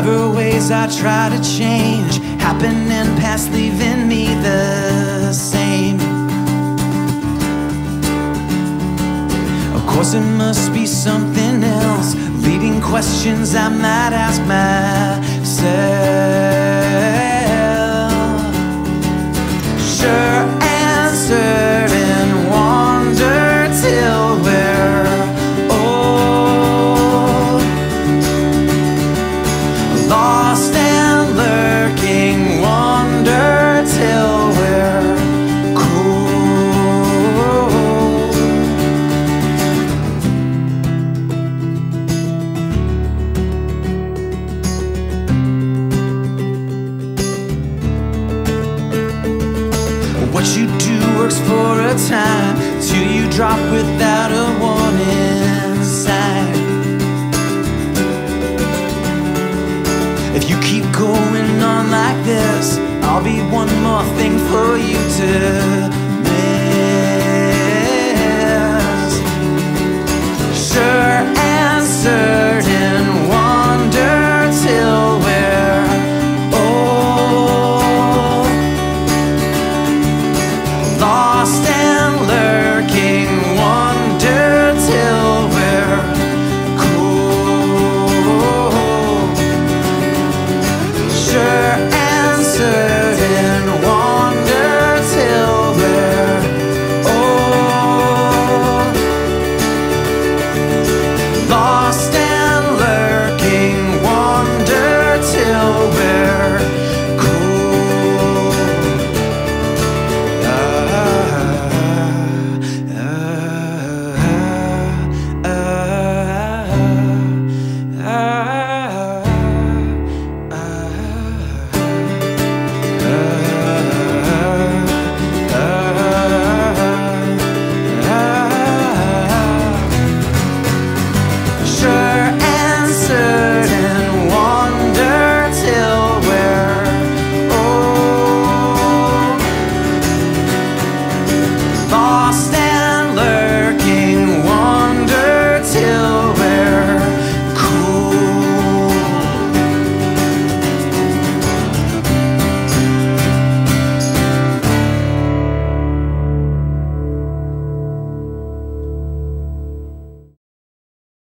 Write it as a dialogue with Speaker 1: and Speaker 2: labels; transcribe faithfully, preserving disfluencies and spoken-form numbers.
Speaker 1: Whatever ways I try to change, happening past leaving me the same. Of course it must be something else, leading questions I might ask myself. Sure and certain, wander till we're old, lost and lurking, wander till we're cold. What you do works for a time, till you drop without a warning sign. If you keep going on like this, I'll be one more thing for you to